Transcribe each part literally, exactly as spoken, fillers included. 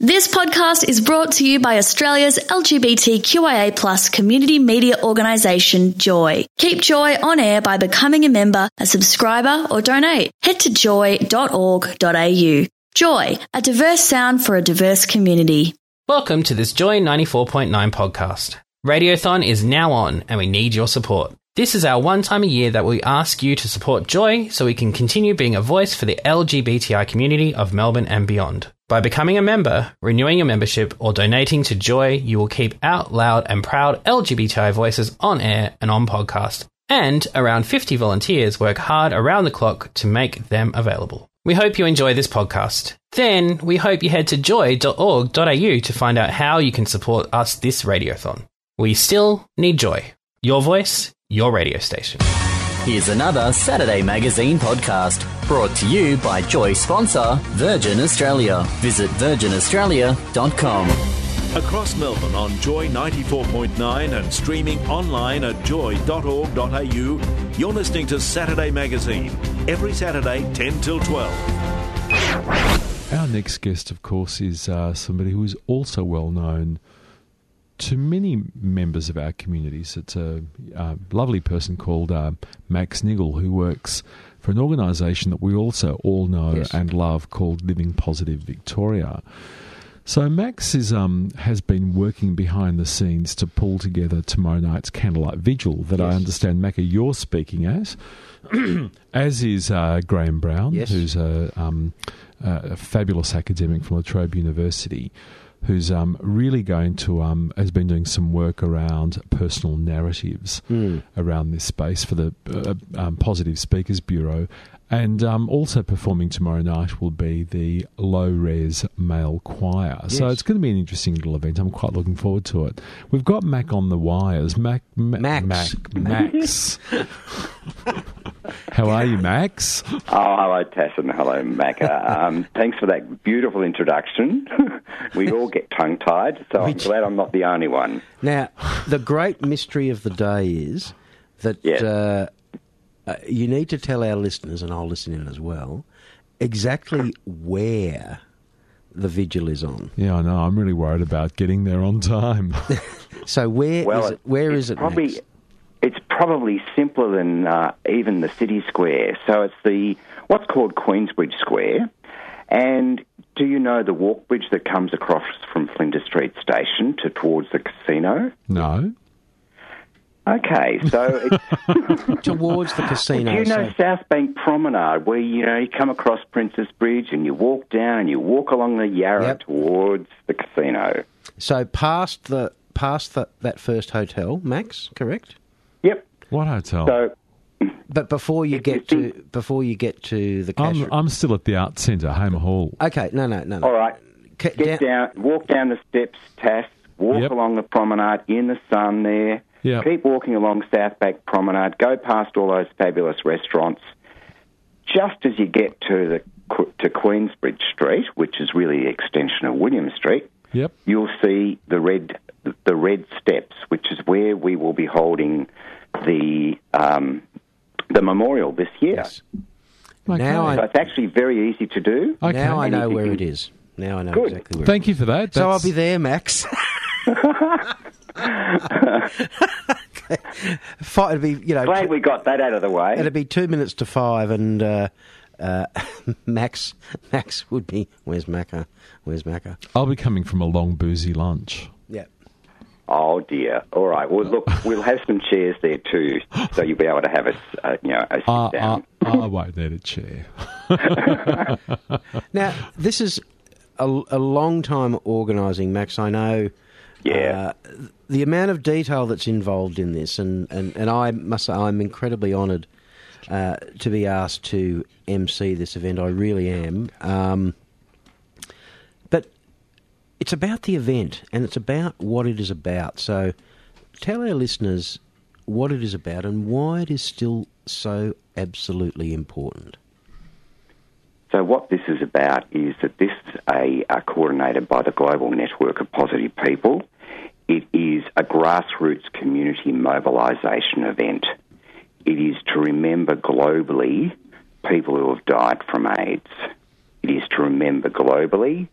This podcast is brought to you by Australia's L G B T Q I A plus community media organisation, Joy. Keep Joy on air by becoming a member, a subscriber or donate. Head to joy dot org dot a u. Joy, a diverse sound for a diverse community. Welcome to this Joy ninety-four point nine podcast. Radiothon is now on and we need your support. This is our one time a year that we ask you to support Joy so we can continue being a voice for the L G B T I community of Melbourne and beyond. By becoming a member, renewing your membership, or donating to Joy, you will keep out loud and proud L G B T I voices on air and on podcast. And around fifty volunteers work hard around the clock to make them available. We hope you enjoy this podcast. Then we hope you head to joy dot org dot a u to find out how you can support us this radiothon. We still need Joy. Your voice, your radio station. Here's another Saturday Magazine podcast brought to you by Joy sponsor Virgin Australia. Visit virgin australia dot com. Across Melbourne on Joy ninety-four point nine and streaming online at joy dot org dot a u, you're listening to Saturday Magazine, every Saturday ten till twelve. Our next guest, of course, is uh, somebody who is also well known to many members of our communities. It's a, a lovely person called uh, Max Niggle, who works for an organisation that we also all know yes. and love called Living Positive Victoria. So Max is um, has been working behind the scenes to pull together tomorrow night's Candlelight Vigil that yes. I understand, Macca, you're speaking at, as is uh, Graham Brown, yes. who's a, um, a fabulous academic from La Trobe University, who's um, really going to, um, has been doing some work around personal narratives mm. around this space for the uh, um, Positive Speakers Bureau. And um, also performing tomorrow night will be the Low Res Male Choir. Yes. So it's going to be an interesting little event. I'm quite looking forward to it. We've got Mac on the wires. Mac, Ma- Max. Mac, Max. How are you, Max? Oh, hello, Tass, and hello, Macca. Um, thanks for that beautiful introduction. We all get tongue-tied, so I'm glad I'm not the only one. Now, the great mystery of the day is that yes. uh, uh, you need to tell our listeners, and I'll listen in as well, exactly where the vigil is on. Yeah, I know. I'm really worried about getting there on time. So where well, is it? Where is it, probably, Max? It's probably simpler than uh, even the city square. So it's the what's called Queensbridge Square. And do you know the walk bridge that comes across from Flinders Street Station to towards the casino? No. Okay, so it's towards the casino. Do you know so... South Bank Promenade, where you know you come across Princess Bridge and you walk down and you walk along the Yarra yep. towards the casino? So past the past the, that first hotel, Max, correct? Yep. What hotel? So, but before you get to before you get to the cash I'm, I'm still at the Arts Centre, Hamer Hall. Okay, no, no, no. no. All right. C- get down, down, walk down the steps, Tass. Walk yep. along the promenade in the sun there. Yep. Keep walking along South Bank Promenade. Go past all those fabulous restaurants. Just as you get to the to Queensbridge Street, which is really the extension of William Street, yep. you'll see the red the red steps, which is where we will be holding the um, the memorial this year. Yes. Okay. Now I, so it's actually very easy to do. Okay. Now I know where can... it is. Now I know Good. exactly where Thank it is. you for that. That's... So I'll be there, Max. Okay. Five, it'd be, you know, Glad we got that out of the way. It'd be two minutes to five, and uh, uh, Max, Max would be. Where's Macca? Where's Macca? I'll be coming from a long boozy lunch. Yeah. Oh dear. All right. Well, look, we'll have some chairs there too, so you'll be able to have a, uh, you know, a sit Uh, down. uh, I won't need a chair. Now, this is a, a long time organising, Max. I know. Yeah. Uh, the amount of detail that's involved in this, and, and, and I must say I'm incredibly honoured uh, to be asked to emcee this event. I really am. Um, but it's about the event, and it's about what it is about. So tell our listeners what it is about and why it is still so absolutely important. So what this is about is that this is a, a coordinated by the Global Network of Positive People. It is a grassroots community mobilisation event. It is to remember globally people who have died from AIDS. It is to remember globally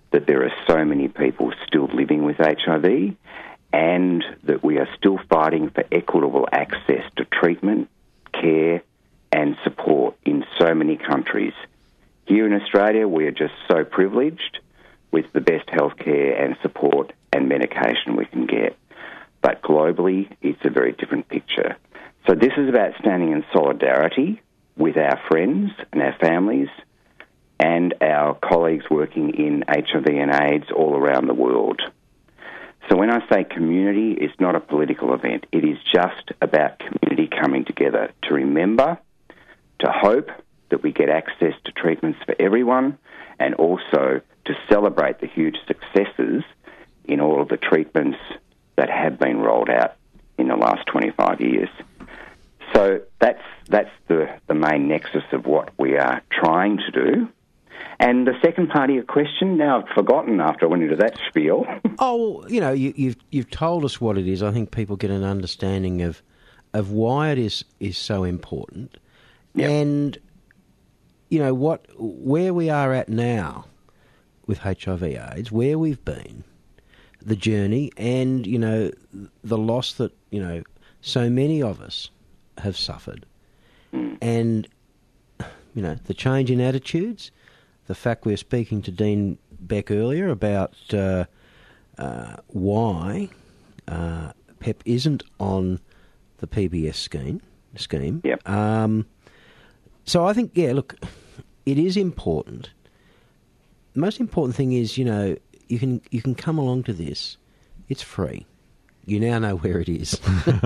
that there are so many people still living with H I V, and that we are still fighting for equitable access to treatment, care and support in so many countries. Here in Australia, we are just so privileged with the best healthcare and support and medication we can get. But globally, it's a very different picture. So this is about standing in solidarity with our friends and our families and our colleagues working in H I V and AIDS all around the world. So when I say community, it's not a political event. It is just about community coming together to remember, to hope that we get access to treatments for everyone, and also to celebrate the huge successes in all of the treatments that have been rolled out in the last twenty-five years. So that's that's the, the main nexus of what we are trying to do. And the second part of your question, now I've forgotten after I went into that spiel. Oh, you know, you, you've you've told us what it is. I think people get an understanding of of why it is is so important, Yep. and you know what where we are at now with H I V/AIDS, where we've been, the journey, and you know the loss that you know so many of us have suffered, Mm. and you know the change in attitudes. The fact we were speaking to Dean Beck earlier about uh, uh, why uh, PEP isn't on the P B S scheme. Scheme. Yep. Um, so I think, yeah, look, it is important. The most important thing is, you know, you can you can come along to this. It's free. You now know where it is.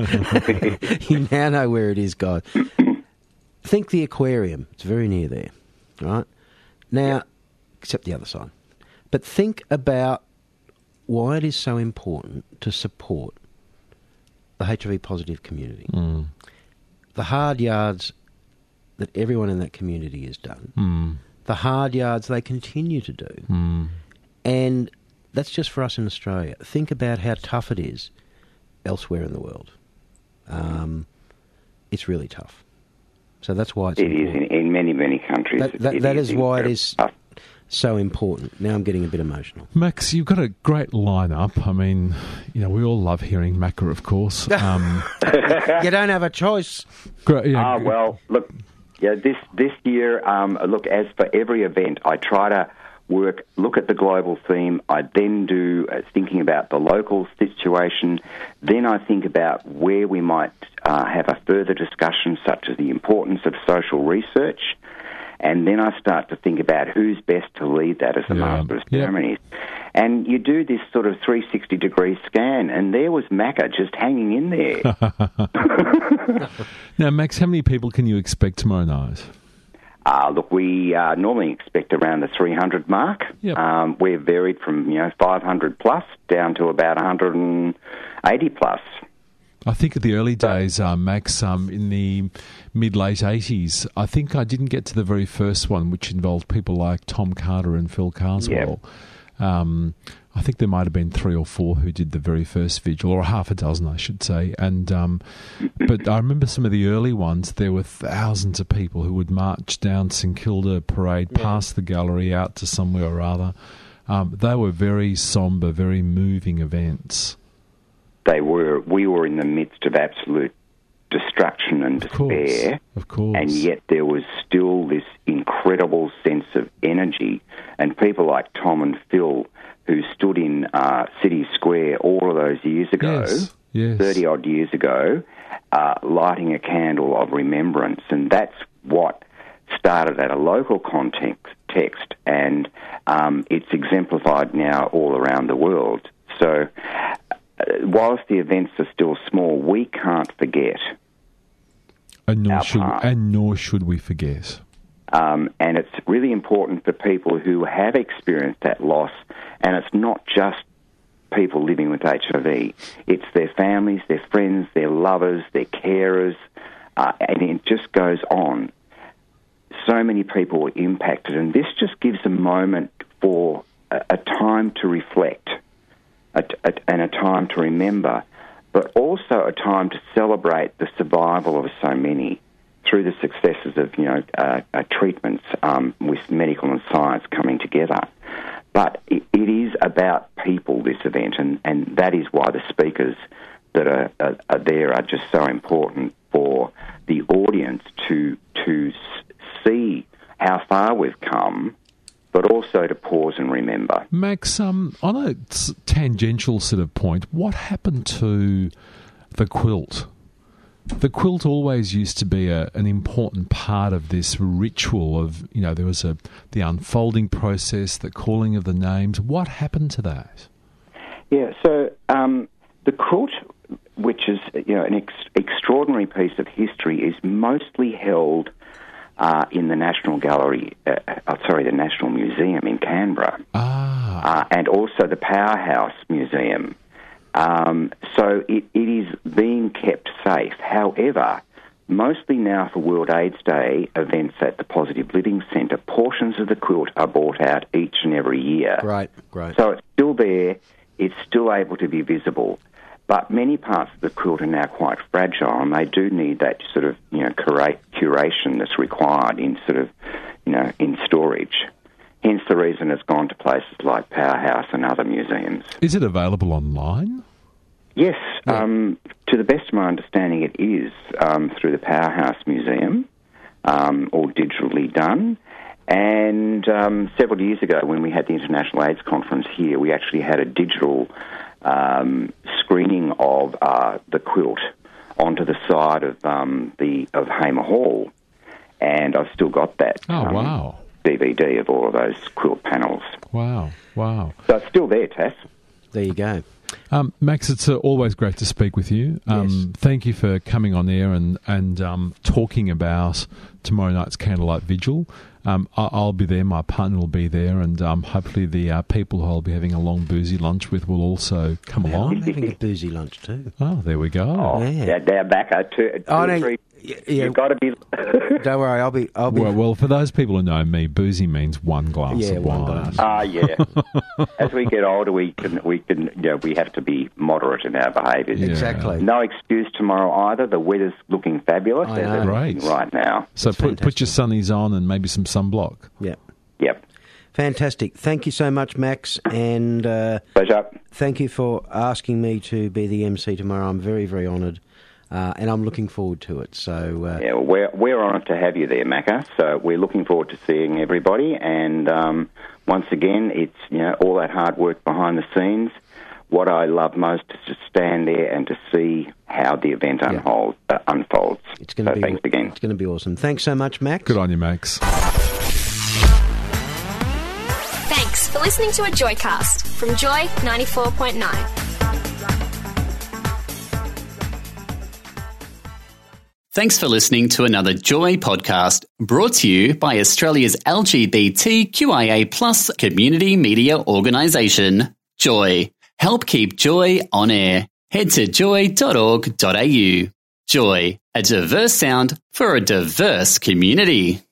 You now know where it is, guys. Think the aquarium. It's very near there, right? Now, Yep. except the other side. But think about why it is so important to support the H I V positive community. Mm. The hard yards that everyone in that community has done. Mm. The hard yards they continue to do. Mm. And that's just for us in Australia. Think about how tough it is elsewhere in the world. Um, it's really tough. So that's why it's It is important. in, in many, many countries. That, that, it that is why it incredible. is so important. Now I'm getting a bit emotional. Max, you've got a great lineup. I mean, you know, we all love hearing Macca, of course. Um, You don't have a choice. great, yeah, Ah, well, look, yeah, this this year, um, look, as for every event, I try to work, look at the global theme. I then do uh, thinking about the local situation. Then I think about where we might uh, have a further discussion, such as the importance of social research. And then I start to think about who's best to lead that as a Yeah. Master of Yep. Ceremonies. And you do this sort of three sixty degree scan, and there was Macca just hanging in there. Now, Max, how many people can you expect tomorrow night? Uh, look, we uh, normally expect around the three hundred mark. Yep. Um, we're varied from, you know, five hundred plus down to about one hundred eighty plus. I think at the early days, uh, Max, um, in the mid-late eighties, I think I didn't get to the very first one, which involved people like Tom Carter and Phil Carswell. Um, I think there might have been three or four who did the very first vigil, or half a dozen, I should say. And um, but I remember some of the early ones. There were thousands of people who would march down St Kilda Parade, Yeah. past the gallery, out to somewhere or other. Um, they were very sombre, very moving events. They were. We were in the midst of absolute destruction and Of course, despair, of course. and yet there was still this incredible sense of energy. And people like Tom and Phil, who stood in uh, City Square all of those years ago, Yes, yes. thirty odd years ago, uh, lighting a candle of remembrance, and that's what started at a local context, text, and um, it's exemplified now all around the world. So, uh, whilst the events are still small, we can't forget. And nor our should part. and nor should we forget. Um, and it's really important for people who have experienced that loss, and it's not just people living with H I V. It's their families, their friends, their lovers, their carers, uh, and it just goes on. So many people were impacted, and this just gives a moment for a, a time to reflect, a, a, and a time to remember, but also a time to celebrate the survival of so many through the successes of, you know, uh, uh, treatments um, with medical and science coming together. But it, it is about people, this event, and, and that is why the speakers that are, are, are there are just so important for the audience to to see how far we've come, but also to pause and remember. Max, um, on a tangential sort of point, what happened to the quilt? The quilt always used to be a, an important part of this ritual of, you know, there was a the unfolding process, the calling of the names. What happened to that? Yeah, so um, the quilt, which is, you know, an ex- extraordinary piece of history, is mostly held uh, in the National Gallery, uh, oh, sorry, the National Museum in Canberra, ah. uh, and also the Powerhouse Museum. Um, so it, it is being kept safe. However, mostly now for World AIDS Day events at the Positive Living Centre, portions of the quilt are brought out each and every year. Right, right. So it's still there. It's still able to be visible. But many parts of the quilt are now quite fragile, and they do need that sort of, you know, cura- curation that's required in sort of, you know, in storage. Hence the reason it's gone to places like Powerhouse and other museums. Is it available online? Yes, um, to the best of my understanding, it is um, through the Powerhouse Museum, um, all digitally done. And um, several years ago, when we had the International AIDS Conference here, we actually had a digital um, screening of uh, the quilt onto the side of um, the of Hamer Hall, and I've still got that. Oh, um, wow. D V D of all of those quilt panels. Wow, wow. So it's still there, Tass. There you go. Um, Max, it's uh, always great to speak with you. Um, Yes. Thank you for coming on air and, and um, talking about tomorrow night's Candlelight Vigil. Um, I- I'll be there, my partner will be there, and um, hopefully the uh, people who I'll be having a long boozy lunch with will also come I'm along. having a boozy lunch too. Oh, there we go. Oh, Yeah. they're, they're back. Uh, two, two Oh, or no, three. y- yeah. You've got to be... Don't worry, I'll be. I'll be. Well, well, for those people who know me, boozy means one glass Yeah, of one wine. glass. Ah, yeah. As we get older, we can, we can, you know, we have to be moderate in our behaviours. Yeah. Exactly. No excuse tomorrow either. The weather's looking fabulous I as know. it's Great. looking right now. So That's put, put your fantastic. sunnies on and maybe some sunblock. Yeah. Yep. Fantastic. Thank you so much, Max, and uh, Pleasure. thank you for asking me to be the M C tomorrow. I'm very, very honoured, uh, and I'm looking forward to it. So, uh, Yeah, well, we're we're honoured to have you there, Macca. So we're looking forward to seeing everybody. And um, once again, it's, you know, all that hard work behind the scenes. What I love most is to stand there and to see how the event Yeah. unfolds. Uh, unfolds. it's going to so be. thanks again. It's going to be awesome. Thanks so much, Max. Good on you, Max. Thanks for listening to a Joycast from Joy ninety-four point nine. Thanks for listening to another Joy podcast brought to you by Australia's L G B T Q I A plus community media organisation, Joy. Help keep Joy on air. Head to joy dot org dot a u. Joy, a diverse sound for a diverse community.